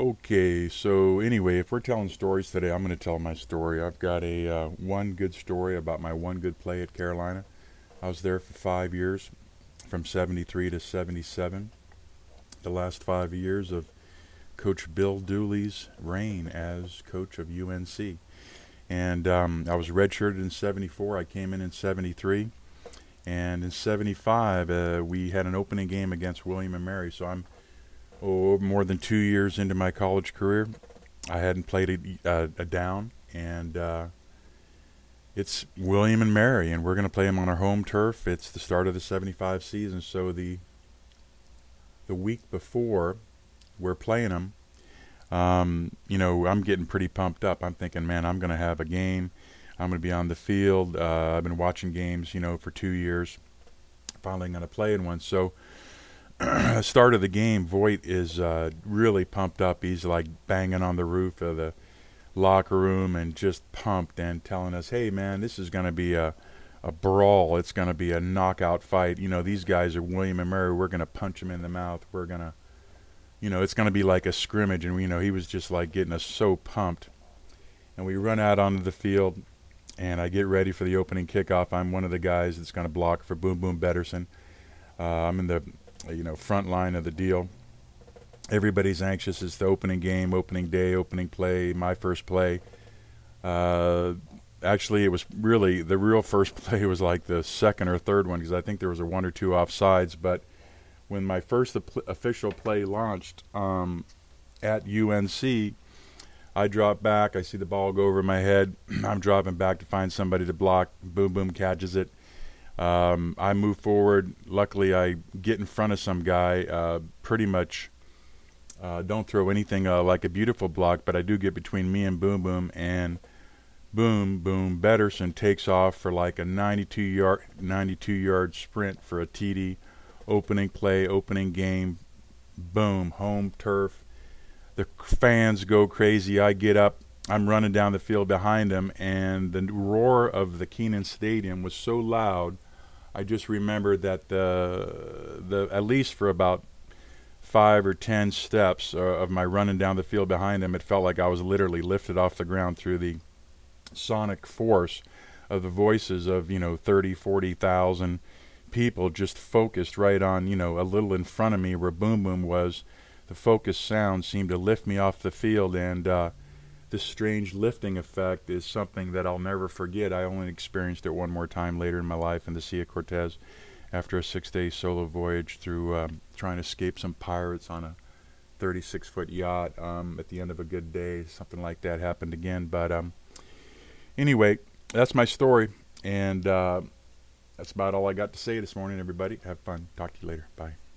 Okay, so anyway, if we're telling stories today, I'm going to tell my story. I've got a one good story about my one good play at Carolina. I was there for 5 years, from 73 to 77. The last 5 years of Coach Bill Dooley's reign as coach of UNC. And I was redshirted in 74. I came in 73. And in 75, we had an opening game against William and Mary. So I'm more than 2 years into my college career. I hadn't played a down, and it's William and Mary, and we're going to play them on our home turf. It's the start of the 75 season, so the week before we're playing them, I'm getting pretty pumped up. I'm thinking, man, I'm going to have a game. I'm going to be on the field. I've been watching games, for 2 years. Finally going to play in one. So start of the game, Voigt is really pumped up. He's like banging on the roof of the locker room and just pumped and telling us, hey, man, this is going to be a brawl. It's going to be a knockout fight. These guys are William and Mary. We're going to punch them in the mouth. We're going to, it's going to be like a scrimmage. And, he was just like getting us so pumped. And we run out onto the field, and I get ready for the opening kickoff. I'm one of the guys that's going to block for Boom Boom Betterson. I'm in the front line of the deal. Everybody's anxious. It's the opening game, opening day, opening play, my first play. Actually, it was really the real first play was like the second or third one, because I think there was a one or two offsides. But when my first official play launched at UNC, I drop back. I see the ball go over my head. I'm dropping back to find somebody to block. Boom Boom catches it. I move forward. Luckily, I get in front of some guy. Pretty much don't throw anything like a beautiful block, but I do get between me and Boom Boom, and Boom Boom Betterson takes off for like a 92-yard sprint for a TD. Opening play, opening game. Boom, home turf. The fans go crazy. I get up. I'm running down the field behind him, and the roar of the Kenan Stadium was so loud. I just remembered that the at least for about 5 or 10 steps of my running down the field behind him, it felt like I was literally lifted off the ground through the sonic force of the voices of 30, 40,000 people just focused right on a little in front of me where Boom Boom was. The focused sound seemed to lift me off the field, and this strange lifting effect is something that I'll never forget. I only experienced it one more time later in my life in the Sea of Cortez after a 6-day solo voyage through trying to escape some pirates on a 36-foot yacht at the end of a good day. Something like that happened again. But anyway, that's my story, and that's about all I got to say this morning, everybody. Have fun. Talk to you later. Bye.